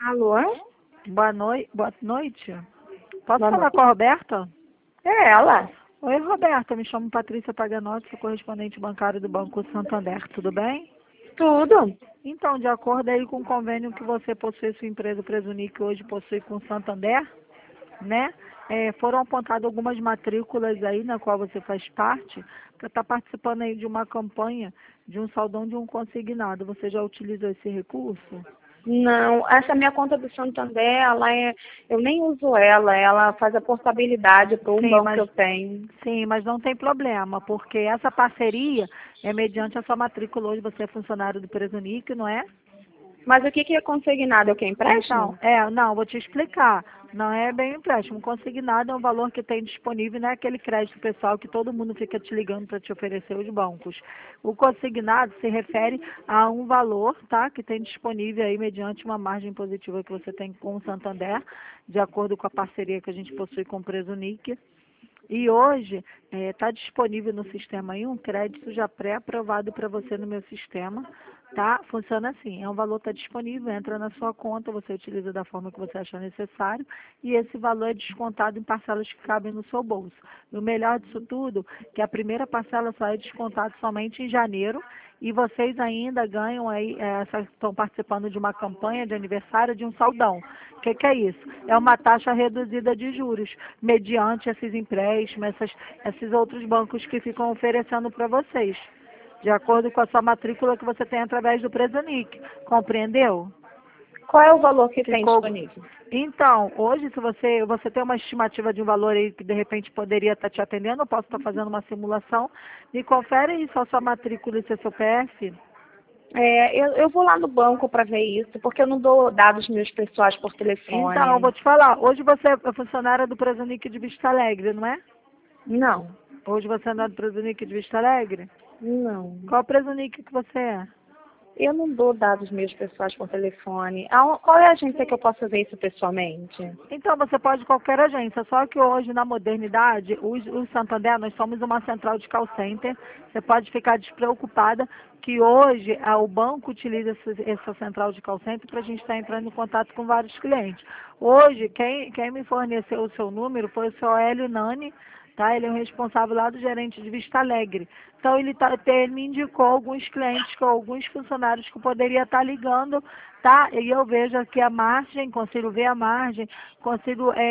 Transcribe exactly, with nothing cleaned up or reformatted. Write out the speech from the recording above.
Alô? Boa, noi boa noite. Posso Boa falar noite. com a Roberta? É ela. Oi, Roberta. Me chamo Patrícia Paganotti, sou correspondente bancário do Banco Santander. Tudo bem? Tudo. Então, de acordo aí com o convênio que você possui, sua empresa Presunic hoje possui com o Santander, né? É, foram apontadas algumas matrículas aí, na qual você faz parte, para estar participando aí de uma campanha de um saldão de um consignado. Você já utilizou esse recurso? Não, essa minha conta do Santander, ela é, eu nem uso ela, ela faz a portabilidade para um Sim, banco que mas eu tenho. sim, mas não tem problema, porque essa parceria é mediante a sua matrícula. Hoje você é funcionário do Presunic, não é? Mas o que, que é consignado? É o que? Então, Empréstimo? é, não, vou te explicar. Não é bem empréstimo. Consignado é um valor que tem disponível, não é aquele crédito pessoal que todo mundo fica te ligando para te oferecer os bancos. O consignado se refere a um valor, tá, que tem disponível aí mediante uma margem positiva que você tem com o Santander, de acordo com a parceria que a gente possui com o Presunic. E hoje está disponível no sistema aí um crédito já pré-aprovado para você no meu sistema, tá? Funciona assim, é um valor está disponível, entra na sua conta, você utiliza da forma que você achar necessário e esse valor é descontado em parcelas que cabem no seu bolso. E o melhor disso tudo, que a primeira parcela só é descontada somente em janeiro e vocês ainda ganham aí, é, essa- estão participando de uma campanha de aniversário de um saldão. O que, que é isso? É uma taxa reduzida de juros, mediante esses empréstimos, essas, esses outros bancos que ficam oferecendo para vocês, de acordo com a sua matrícula que você tem através do Presunic. Compreendeu? Qual é o valor que tem Ficou. disponível? Então, hoje, se você, você tem uma estimativa de um valor aí que de repente poderia estar te atendendo, eu posso estar fazendo uma simulação. Me confere aí só sua matrícula e seu C P F. É, eu, eu vou lá no banco para ver isso, porque eu não dou dados meus pessoais por Então, eu telefone. vou te falar, hoje você é funcionária do Presunic de Vista Alegre, não é? Não, Hoje você não é do Presunic de Vista Alegre? não. Qual Presunic que você é? Eu não dou dados meus pessoais por telefone. Aon- Qual é a agência que eu posso ver isso pessoalmente? Então, você pode ir qualquer agência, só que hoje, na modernidade, o, o Santander, nós somos uma central de call center. Você pode ficar despreocupada que hoje ah, o banco utiliza essa, essa central de call center para a gente estar entrando em contato com vários clientes. Hoje, quem, quem me forneceu o seu número foi o seu Hélio Nani, tá? Ele é o responsável lá do gerente de Vista Alegre. Então, ele, tá, ele me indicou alguns clientes, com alguns funcionários que eu poderia estar ligando, tá? E eu vejo aqui a margem, consigo ver a margem, consigo... É,